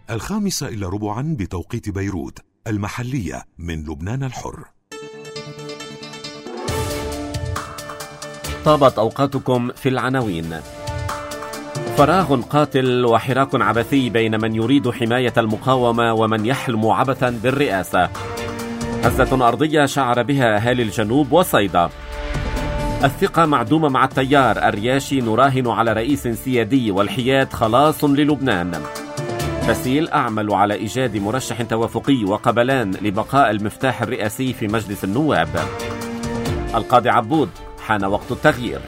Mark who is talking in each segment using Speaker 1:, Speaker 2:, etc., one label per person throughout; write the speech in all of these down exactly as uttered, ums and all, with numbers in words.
Speaker 1: الخامسة إلى ربعا بتوقيت بيروت المحلية من لبنان الحر.
Speaker 2: طابت أوقاتكم في العناوين. فراغ قاتل وحراك عبثي بين من يريد حماية المقاومة ومن يحلم عبثا بالرئاسة. هزة أرضية شعر بها أهالي الجنوب وصيدا. الثقة معدومة مع التيار، الرياشي نراهن على رئيس سيادي والحياد خلاص للبنان. باسيل أعمل على إيجاد مرشح توافقي وقبلان لبقاء المفتاح الرئاسي في مجلس النواب. القاضي عبود: حان وقت التغيير.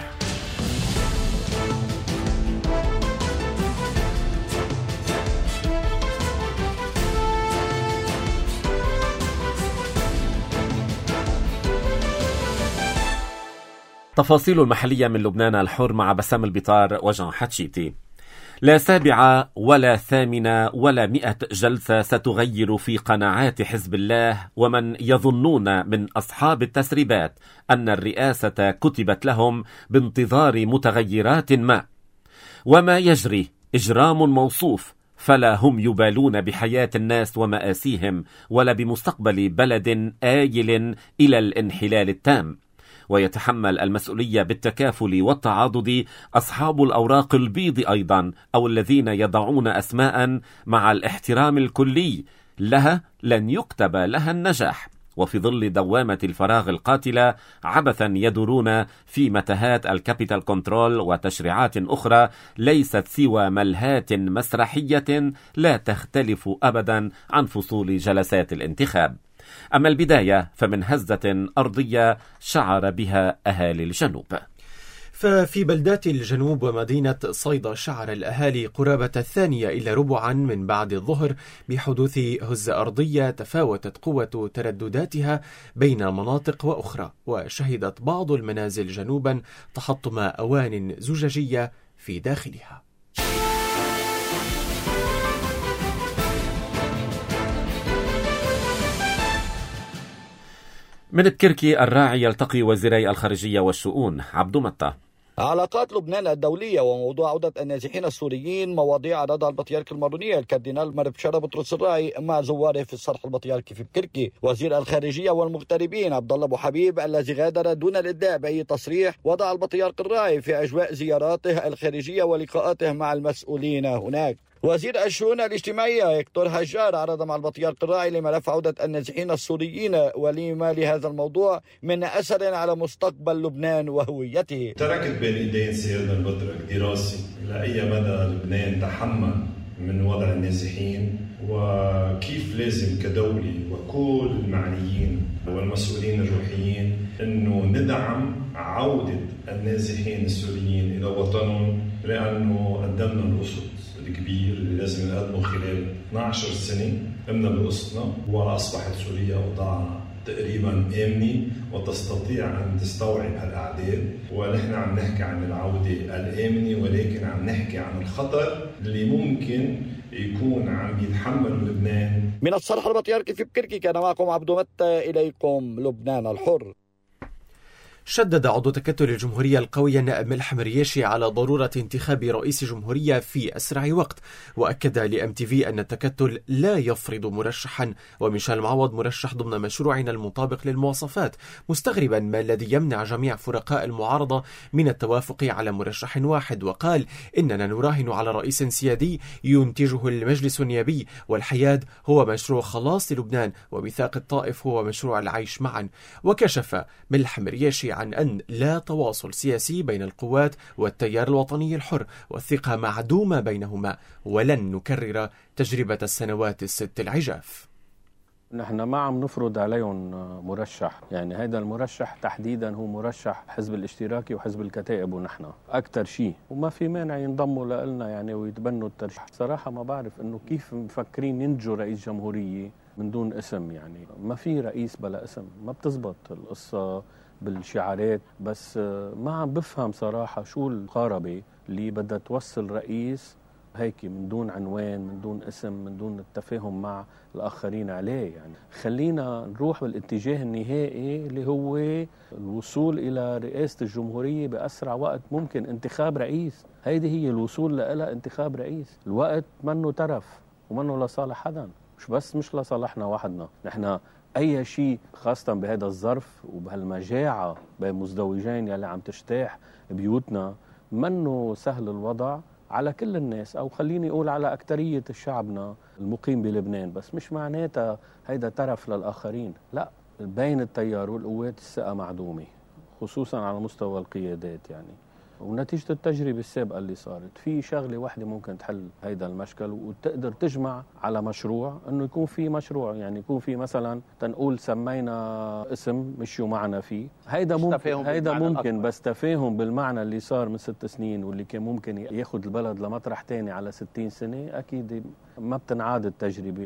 Speaker 2: تفاصيل المحلية من لبنان الحر مع بسام البطار وجان حتشيتي. لا سابعة ولا ثامنة ولا مئة جلسة ستغير في قناعات حزب الله ومن يظنون من أصحاب التسريبات أن الرئاسة كتبت لهم بانتظار متغيرات ما. وما يجري إجرام موصوف، فلا هم يبالون بحياة الناس ومآسيهم ولا بمستقبل بلد آيل إلى الانحلال التام. ويتحمل المسؤولية بالتكافل والتعاضد أصحاب الأوراق البيض أيضا، أو الذين يضعون أسماء مع الاحترام الكلي لها لن يكتب لها النجاح، وفي ظل دوامة الفراغ القاتلة عبثا يدورون في متاهات الكابيتال كنترول وتشريعات أخرى ليست سوى ملهات مسرحية لا تختلف أبدا عن فصول جلسات الانتخاب. أما البداية فمن هزة أرضية شعر بها أهالي الجنوب.
Speaker 3: ففي بلدات الجنوب ومدينة صيدا شعر الأهالي قرابة الثانية إلى ربعا من بعد الظهر بحدوث هزة أرضية تفاوتت قوة تردداتها بين مناطق وأخرى، وشهدت بعض المنازل جنوبا تحطم أوان زجاجية في داخلها.
Speaker 2: من بكركي الراعي يلتقي وزيري الخارجية والشؤون. عبدو متى.
Speaker 4: علاقات لبنان الدولية وموضوع عودة النازحين السوريين مواضيع عرضها البطريرك المارونية الكاردينال مربشارة بطرس الراعي مع زواره في الصرح البطريركي في بكركي. وزير الخارجية والمغتربين عبد الله أبو حبيب الذي غادر دون الإدلاء بأي تصريح وضع البطريرك الراعي في أجواء زياراته الخارجية ولقاءاته مع المسؤولين هناك. وزير الشؤون الاجتماعية هكتور هجار عرض مع البطريرك الراعي لملف عودة النازحين السوريين ولما لهذا الموضوع من أثر على مستقبل لبنان وهويته.
Speaker 5: تركت بين ايدين سيادنا البطرك دراسي إلى أي مدى لبنان تحمل من وضع النازحين وكيف لازم كدولة وكل المعنيين والمسؤولين الروحيين أنه ندعم عودة النازحين السوريين إلى وطنهم، لأنه قدمنا القسط الكبير اللي لازم نقدمه خلال اثنتي عشرة سنة. قمنا بقسطنا وأصبحت سوريا وضعها تقريبا آمنة وتستطيع أن تستوعب هالأعداد. ونحن عم نحكي عن العودة الآمنة، ولكن عم نحكي عن الخطر اللي ممكن يكون عم يتحمل لبنان.
Speaker 4: من الصرح البطريركي في بكركي كان معكم عبدو متى، إليكم لبنان الحر.
Speaker 3: شدد عضو تكتل الجمهورية القوية النائب ملحم رياشي على ضرورة انتخاب رئيس جمهورية في أسرع وقت، وأكد لأم تي في أن التكتل لا يفرض مرشحا وميشيل معوض مرشح ضمن مشروعنا المطابق للمواصفات، مستغربا ما الذي يمنع جميع فرقاء المعارضة من التوافق على مرشح واحد، وقال إننا نراهن على رئيس سيادي ينتجه المجلس النيابي، والحياد هو مشروع خلاص للبنان، وميثاق الطائف هو مشروع العيش معا. وكشف ملحم رياشي عن أن لا تواصل سياسي بين القوات والتيار الوطني الحر، والثقة معدومة بينهما، ولن نكرر تجربة السنوات الست العجاف.
Speaker 6: نحن ما عم نفرض عليهم مرشح، يعني هذا المرشح تحديدا هو مرشح حزب الاشتراكي وحزب الكتائب ونحن أكتر شيء، وما في مانع ينضموا لنا يعني ويتبنوا الترشيح. صراحة ما بعرف إنه كيف مفكرين ينجوا رئيس جمهورية من دون اسم، يعني ما في رئيس بلا اسم، ما بتزبط القصة بالشعارات. بس ما عم بفهم صراحة شو القاربة اللي بدها توصل رئيس هيك من دون عنوان، من دون اسم، من دون التفاهم مع الآخرين عليه. يعني خلينا نروح بالاتجاه النهائي اللي هو الوصول إلى رئاسة الجمهورية بأسرع وقت ممكن، انتخاب رئيس. هيدي هي الوصول لها، انتخاب رئيس. الوقت منه ترف، ومنه لصالح حدا، مش بس مش لصالحنا وحدنا. نحن أي شيء خاصة بهذا الظرف وبهالمجاعة بين مزدوجين يلي عم تجتاح بيوتنا منه سهل الوضع على كل الناس، أو خليني أقول على أكترية شعبنا المقيم بلبنان. بس مش معناتها هيدا ترف للآخرين، لا، بين التيار والقوات الثقة معدومة خصوصا على مستوى القيادات يعني. ونتيجة التجربة السابقة اللي صارت في شغلة واحدة ممكن تحل هيدا المشكل وتقدر تجمع على مشروع، انه يكون في مشروع، يعني يكون في مثلا تنقول سمينا اسم مشيوا معنا فيه، هيدا ممكن هيدا ممكن بس تفاهم بالمعنى اللي صار من ست سنين واللي كان ممكن ياخد البلد لمطرح تاني على ستين سنة، اكيد ما بتنعاد التجربة.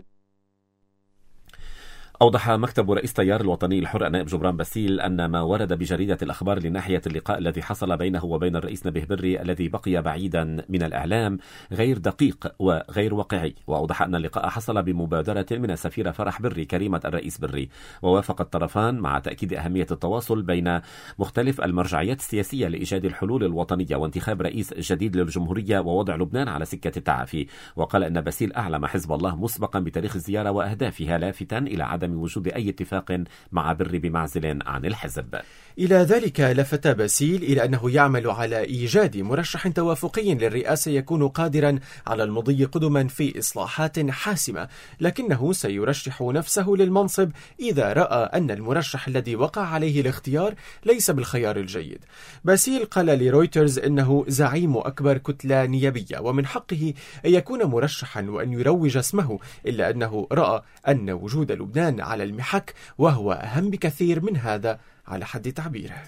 Speaker 2: أوضح مكتب رئيس تيار الوطني الحر النائب جبران باسيل أن ما ورد بجريدة الأخبار لناحية اللقاء الذي حصل بينه وبين الرئيس نبيه بري الذي بقي بعيدا من الإعلام غير دقيق وغير واقعي. وأوضح أن اللقاء حصل بمبادرة من السفيرة فرح بري كريمة الرئيس بري، ووافق الطرفان مع تأكيد أهمية التواصل بين مختلف المرجعيات السياسية لإيجاد الحلول الوطنية وانتخاب رئيس جديد للجمهورية ووضع لبنان على سكة التعافي. وقال أن باسيل أعلم حزب الله مسبقا بتاريخ الزيارة وأهدافها، لافتا إلى عدم من وجود أي اتفاق مع بري بمعزل عن الحزب.
Speaker 3: إلى ذلك لفت باسيل إلى أنه يعمل على إيجاد مرشح توافقي للرئاسة يكون قادرا على المضي قدما في إصلاحات حاسمة، لكنه سيرشح نفسه للمنصب إذا رأى أن المرشح الذي وقع عليه الاختيار ليس بالخيار الجيد. باسيل قال لرويترز أنه زعيم أكبر كتلة نيابية ومن حقه أن يكون مرشحا وأن يروج اسمه، إلا أنه رأى أن وجود لبنان على المحك وهو أهم بكثير من هذا على حد تعبيره.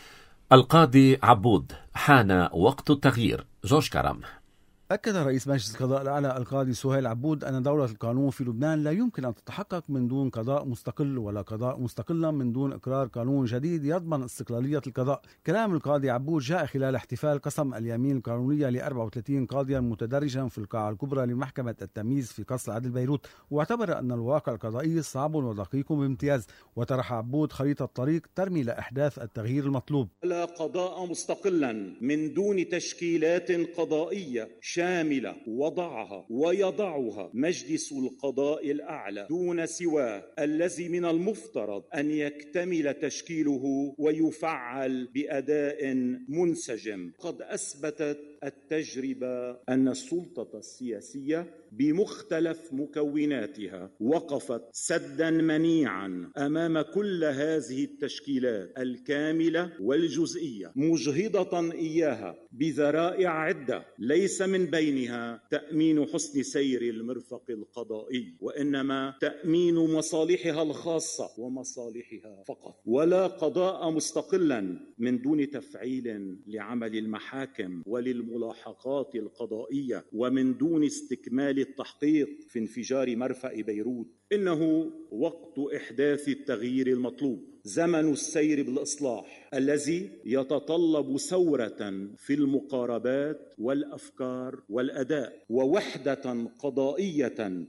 Speaker 2: القاضي عبود: حان وقت التغيير. جورج كرم.
Speaker 7: أكد رئيس مجلس القضاء الأعلى القاضي سهيل عبود أن دولة القانون في لبنان لا يمكن أن تتحقق من دون قضاء مستقل، ولا قضاء مستقلا من دون إقرار قانون جديد يضمن استقلالية القضاء. كلام القاضي عبود جاء خلال احتفال قسم اليمين القانونية ل أربعة وثلاثين قاضيا متدرجا في القاعة الكبرى لمحكمة التمييز في قصر عدل بيروت، واعتبر أن الواقع القضائي صعب ودقيق بامتياز. وطرح عبود خريطة طريق ترمي لإحداث التغيير المطلوب.
Speaker 8: لا قضاء مستقلا من دون تشكيلات قضائية شاملة وضعها ويضعها مجلس القضاء الأعلى دون سواه، الذي من المفترض أن يكتمل تشكيله ويفعل بأداء منسجم. قد أثبتت التجربة أن السلطة السياسية بمختلف مكوناتها وقفت سدا منيعا أمام كل هذه التشكيلات الكاملة والجزئية، مجهضة إياها بذرائع عدة، ليس من بينها تأمين حسن سير المرفق القضائي، وإنما تأمين مصالحها الخاصة ومصالحها فقط. ولا قضاء مستقلا من دون تفعيل لعمل المحاكم وللملاحقات القضائية، ومن دون استكمال التحقيق في انفجار مرفأ بيروت. إنه وقت إحداث التغيير المطلوب، زمن السير بالإصلاح الذي يتطلب ثورة في المقاربات والأفكار والأداء، ووحدة قضائية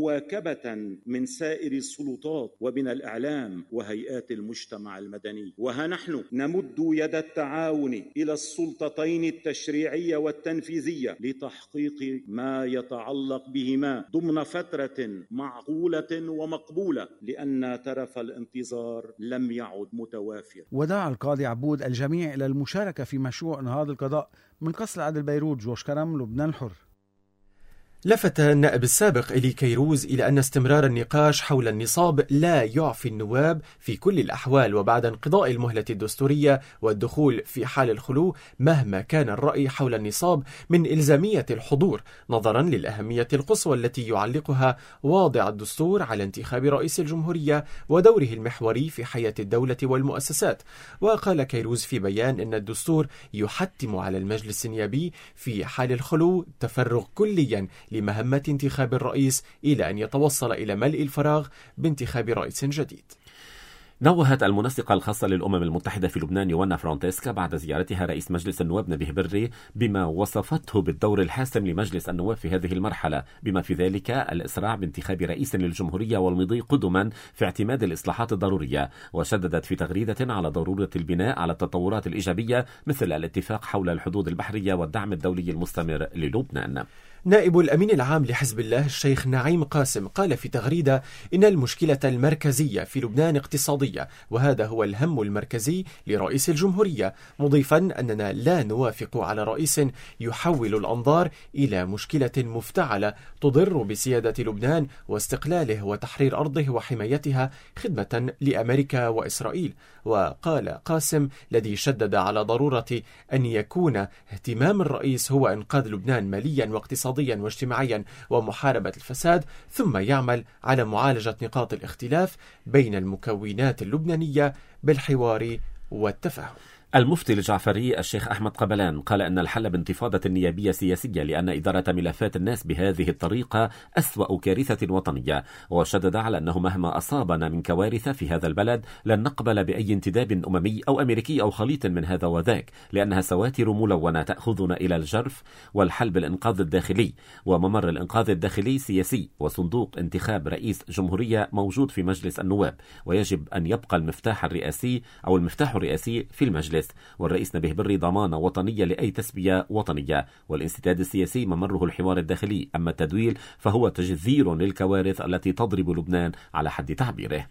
Speaker 8: ومواكبة من سائر السلطات ومن الإعلام وهيئات المجتمع المدني. وها نحن نمد يد التعاون إلى السلطتين التشريعية والتنفيذية لتحقيق ما يتعلق بهما ضمن فترة معقولة ومقبولة، لأن ترف الانتظار لم يعد متوافر.
Speaker 7: ودعا القاضي عبود الجميع إلى المشاركة في مشروع انهاض القضاء. من قصر عدل بيروت، جورج كرم، لبنان الحر.
Speaker 3: لفت النائب السابق إلي كيروز إلى أن استمرار النقاش حول النصاب لا يعفي النواب في كل الأحوال وبعد انقضاء المهلة الدستورية والدخول في حال الخلو مهما كان الرأي حول النصاب من إلزامية الحضور، نظرا للأهمية القصوى التي يعلقها واضع الدستور على انتخاب رئيس الجمهورية ودوره المحوري في حياة الدولة والمؤسسات. وقال كيروز في بيان أن الدستور يحتم على المجلس النيابي في حال الخلو تفرغ كليا لمهمة انتخاب الرئيس إلى أن يتوصل إلى ملء الفراغ بانتخاب رئيس جديد.
Speaker 2: نوهت المنسقة الخاصة للأمم المتحدة في لبنان يوانا فرانتسكا بعد زيارتها رئيس مجلس النواب نبيه بري بما وصفته بالدور الحاسم لمجلس النواب في هذه المرحلة، بما في ذلك الإسراع بانتخاب رئيس للجمهورية والمضي قدما في اعتماد الإصلاحات الضرورية. وشددت في تغريدة على ضرورة البناء على التطورات الإيجابية مثل الاتفاق حول الحدود البحرية والدعم الدولي المستمر للبنان.
Speaker 3: نائب الأمين العام لحزب الله الشيخ نعيم قاسم قال في تغريدة إن المشكلة المركزية في لبنان اقتصادية، وهذا هو الهم المركزي لرئيس الجمهورية، مضيفا أننا لا نوافق على رئيس يحول الأنظار إلى مشكلة مفتعلة تضر بسيادة لبنان واستقلاله وتحرير أرضه وحمايتها خدمة لأمريكا وإسرائيل. وقال قاسم الذي شدد على ضرورة أن يكون اهتمام الرئيس هو إنقاذ لبنان ماليا واقتصاديا واجتماعيا ومحاربة الفساد، ثم يعمل على معالجة نقاط الاختلاف بين المكونات اللبنانية بالحوار والتفاهم.
Speaker 2: المفتي الجعفري الشيخ أحمد قبلان قال أن الحل بانتفاضة نيابية سياسية، لأن إدارة ملفات الناس بهذه الطريقة أسوأ كارثة وطنية، وشدد على أنه مهما أصابنا من كوارث في هذا البلد لن نقبل بأي انتداب أممي أو أمريكي أو خليط من هذا وذاك، لأنها سواتر ملونة تأخذنا إلى الجرف، والحل بالإنقاذ الداخلي، وممر الإنقاذ الداخلي سياسي، وصندوق انتخاب رئيس جمهورية موجود في مجلس النواب، ويجب أن يبقى المفتاح الرئاسي أو المفتاح الرئاسي في المجلس، والرئيس نبيه بري ضمانة وطنية لأي تسبية وطنية، والانسداد السياسي ممره الحوار الداخلي، أما التدويل فهو تجذير للكوارث التي تضرب لبنان على حد تعبيره.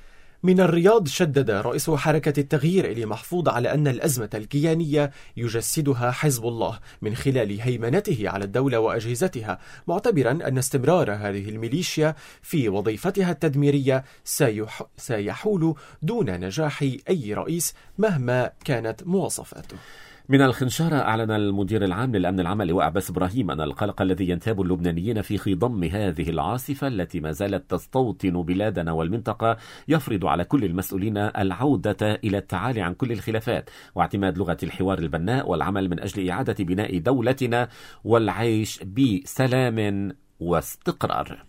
Speaker 3: من الرياض شدد رئيس حركة التغيير إلي محفوظ على أن الأزمة الكيانية يجسدها حزب الله من خلال هيمنته على الدولة وأجهزتها، معتبرا أن استمرار هذه الميليشيا في وظيفتها التدميرية سيح... سيحول دون نجاح أي رئيس مهما كانت مواصفاته.
Speaker 2: من الخنشارة أعلن المدير العام للأمن العام اللواء عباس إبراهيم أن القلق الذي ينتاب اللبنانيين في خضم هذه العاصفة التي ما زالت تستوطن بلادنا والمنطقة يفرض على كل المسؤولين العودة إلى التعالي عن كل الخلافات واعتماد لغة الحوار البناء والعمل من أجل إعادة بناء دولتنا والعيش بسلام واستقرار.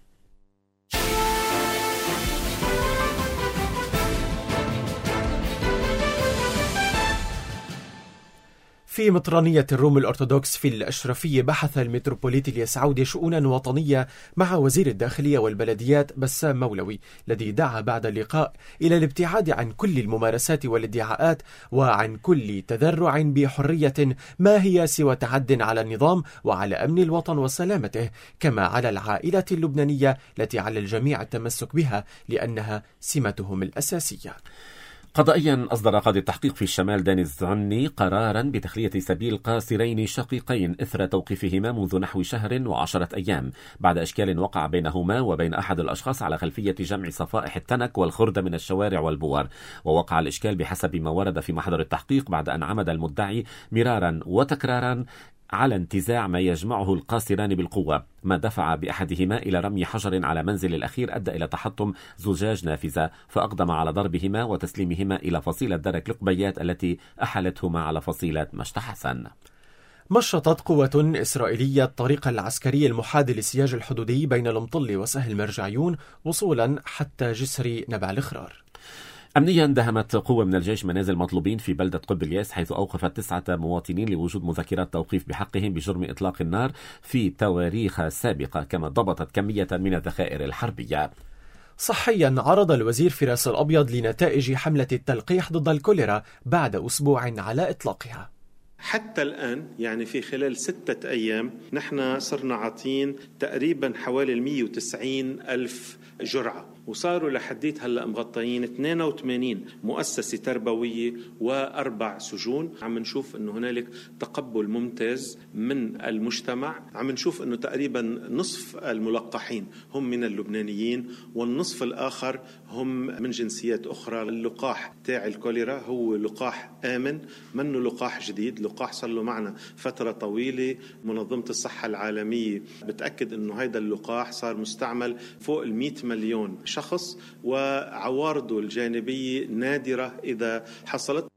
Speaker 3: في مطرانية الروم الأرثوذكس في الأشرفية بحث المتروبوليت الياس عودة شؤونا وطنية مع وزير الداخلية والبلديات بسام مولوي، الذي دعا بعد اللقاء إلى الابتعاد عن كل الممارسات والادعاءات وعن كل تذرع بحرية ما هي سوى تعد على النظام وعلى أمن الوطن وسلامته، كما على العائلة اللبنانية التي على الجميع التمسك بها لأنها سمتهم الأساسية.
Speaker 2: قضائيا أصدر قاضي التحقيق في الشمال داني الزعني قرارا بتخلية سبيل قاصرين شقيقين إثر توقيفهما منذ نحو شهر وعشرة أيام بعد إشكال وقع بينهما وبين أحد الأشخاص على خلفية جمع صفائح التنك والخردة من الشوارع والبوار. ووقع الإشكال بحسب ما ورد في محضر التحقيق بعد أن عمد المدعي مرارا وتكرارا على انتزاع ما يجمعه القاصران بالقوة، ما دفع بأحدهما إلى رمي حجر على منزل الأخير أدى إلى تحطم زجاج نافذة، فأقدم على ضربهما وتسليمهما إلى فصيلة درك القبيات التي أحلتهما على فصيلة مشت حسن.
Speaker 3: مشطت قوة إسرائيلية الطريق العسكري المحاذي للسياج الحدودي بين المطل وسهل مرجعيون وصولا حتى جسر نبع الإخرار.
Speaker 2: أمنيا دهمت قوة من الجيش منازل مطلوبين في بلدة قب الياس، حيث أوقفت تسعة مواطنين لوجود مذكرات توقيف بحقهم بجرم إطلاق النار في تواريخ سابقة، كما ضبطت كمية من الذخائر الحربية.
Speaker 3: صحيا عرض الوزير فراس الأبيض لنتائج حملة التلقيح ضد الكوليرا بعد أسبوع على إطلاقها.
Speaker 9: حتى الآن يعني في خلال ستة أيام نحن صرنا عاطين تقريبا حوالي المية وتسعين ألف جرعة، وصاروا لحديت هلأ مغطيين اثنين وثمانين مؤسسة تربوية وأربع سجون. عم نشوف أنه هنالك تقبل ممتاز من المجتمع، عم نشوف أنه تقريبا نصف الملقحين هم من اللبنانيين والنصف الآخر هم من جنسيات أخرى. اللقاح تاع الكوليرا هو لقاح آمن، منه لقاح جديد، لقاح صار له معنا فترة طويلة. منظمة الصحة العالمية بتأكد أنه هيدا اللقاح صار مستعمل فوق المئة مليون شخص، وعوارضه الجانبية نادرة إذا حصلت.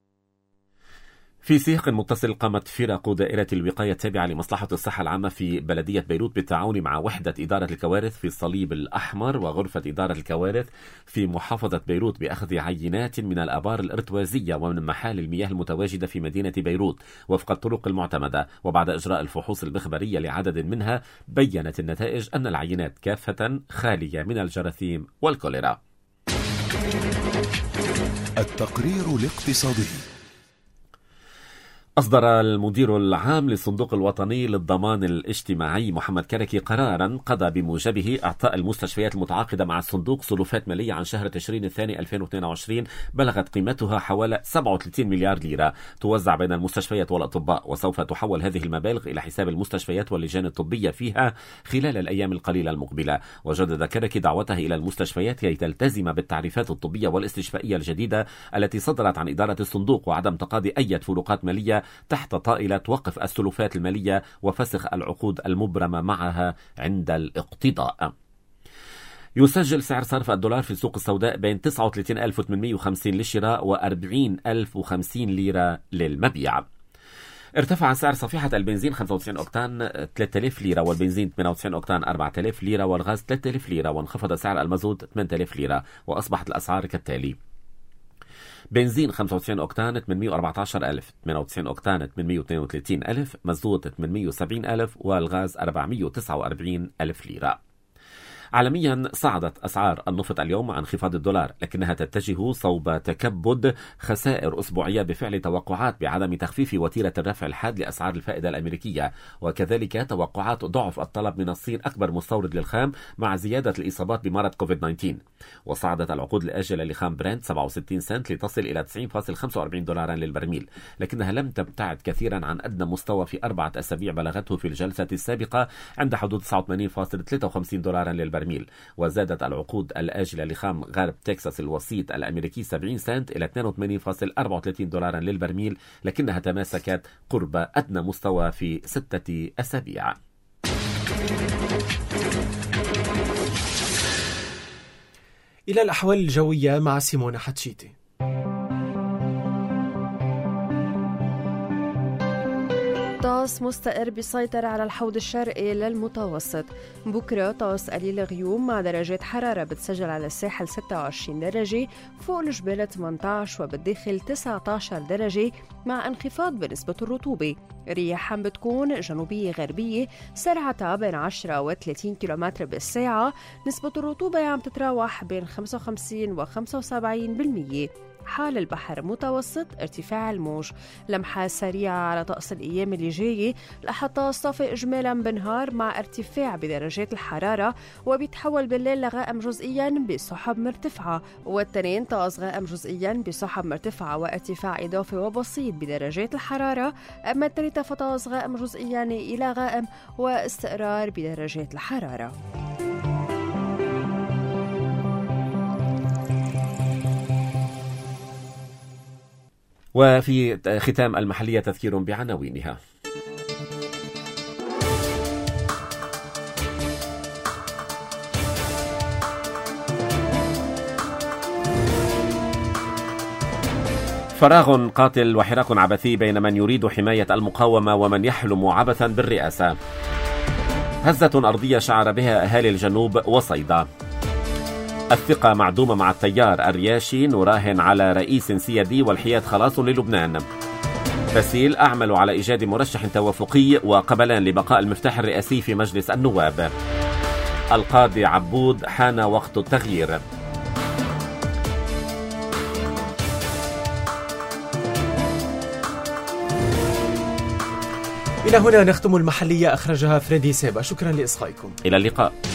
Speaker 2: في سياق متصل قامت فرق دائرة الوقاية التابعة لمصلحة الصحة العامة في بلدية بيروت بالتعاون مع وحدة إدارة الكوارث في الصليب الأحمر وغرفة إدارة الكوارث في محافظة بيروت بأخذ عينات من الآبار الارتوازية ومن محال المياه المتواجدة في مدينة بيروت وفق الطرق المعتمدة. وبعد إجراء الفحوص المخبرية لعدد منها بيّنت النتائج أن العينات كافة خالية من الجراثيم والكوليرا.
Speaker 1: التقرير الاقتصادي.
Speaker 2: أصدر المدير العام للصندوق الوطني للضمان الاجتماعي محمد كركي قراراً قضى بموجبه إعطاء المستشفيات المتعاقدة مع الصندوق سلفات مالية عن شهر تشرين الثاني ألفين واثنين وعشرين بلغت قيمتها حوالي سبعة وثلاثين مليار ليرة توزع بين المستشفيات والأطباء، وسوف تحول هذه المبالغ إلى حساب المستشفيات واللجان الطبية فيها خلال الأيام القليلة المقبلة. وجدد كركي دعوته إلى المستشفيات كي تلتزم بالتعريفات الطبية والاستشفائية الجديدة التي صدرت عن إدارة الصندوق، وعدم تقاضي أي فروقات مالية تحت طائلة وقف السلفات المالية وفسخ العقود المبرمة معها عند الاقتضاء. يسجل سعر صرف الدولار في السوق السوداء بين تسعة وثلاثين ألف وثمانمئة وخمسين للشراء وأربعين ألف وخمسين ليرة للمبيع. ارتفع سعر صفيحة البنزين خمسة وتسعين أوكتان ثلاثة آلاف ليرة، والبنزين ثمانية وتسعين أوكتان أربعة آلاف ليرة، والغاز ثلاثة آلاف ليرة، وانخفض سعر المازوت ثمانية آلاف ليرة، وأصبحت الأسعار كالتالي: بنزين خمسة وتسعين أوكتان ثمانمئة وأربعة عشر ألف، ثمانية وتسعين أوكتان ثمانمئة واثنين وثلاثين ألف، مازوت ثمانمئة وسبعين ألف، والغاز أربعمئة وتسعة وأربعين ألف ليرة. عالميا صعدت أسعار النفط اليوم مع انخفاض الدولار، لكنها تتجه صوب تكبد خسائر أسبوعية بفعل توقعات بعدم تخفيف وتيرة الرفع الحاد لأسعار الفائدة الأمريكية، وكذلك توقعات ضعف الطلب من الصين أكبر مستورد للخام مع زيادة الإصابات بمرض كوفيد تسعة عشر. وصعدت العقود الآجلة لخام برنت سبعة وستين سنت لتصل إلى تسعين فاصلة خمسة وأربعين دولارا للبرميل، لكنها لم تبتعد كثيرا عن أدنى مستوى في أربعة أسابيع بلغته في الجلسة السابقة عند حدود تسعة وثمانين فاصلة ثلاثة وخمسين دولارا للبرميل. وزادت العقود الآجلة لخام غرب تكساس الوسيط الأمريكي سبعين سنت إلى اثنين وثمانين فاصلة أربعة وثلاثين دولارا للبرميل، لكنها تماسكت قرب أدنى مستوى في ستة أسابيع.
Speaker 3: إلى الأحوال الجوية مع سيمونا حتشيتي.
Speaker 10: طقس مستقر بيسيطر على الحوض الشرقي للمتوسط. بكرة طقس قليل غيوم مع درجات حرارة بتسجل على الساحل ستة وعشرين درجة، فوق الجبال ثمانية عشر، وبالداخل تسعة عشر درجة مع انخفاض بنسبة الرطوبة. رياح عم بتكون جنوبية غربية سرعتها بين عشرة و ثلاثين كيلومتر بالساعة. نسبة الرطوبة عم تتراوح بين خمسة وخمسين و خمسة وسبعين بالمية. حال البحر متوسط، ارتفاع الموج. لمحة سريعة على طقس الأيام اللي جاية. الأحطة صافي إجمالا بالنهار مع ارتفاع بدرجات الحرارة، وبيتحول بالليل لغائم جزئيا بسحب مرتفعة. والتنين طقس غائم جزئيا بسحب مرتفعة وارتفاع إضافي وبسيط بدرجات الحرارة. أما التالتة فطقس غائم جزئيا إلى غائم واستقرار بدرجات الحرارة.
Speaker 2: وفي ختام المحلية تذكير بعناوينها. فراغ قاتل وحراك عبثي بين من يريد حماية المقاومة ومن يحلم عبثا بالرئاسة. هزة أرضية شعر بها أهالي الجنوب وصيدا. الثقة معدومة مع التيار الرياشي، نراهن على رئيس سيادي والحياد خلاص للبنان. باسيل أعمل على إيجاد مرشح توافقي وقبلان لبقاء المفتاح الرئاسي في مجلس النواب. القاضي عبود حان وقت التغيير.
Speaker 3: إلى هنا نختم المحلية، أخرجها فريدي سيبا. شكرا لإصغائكم.
Speaker 2: إلى اللقاء.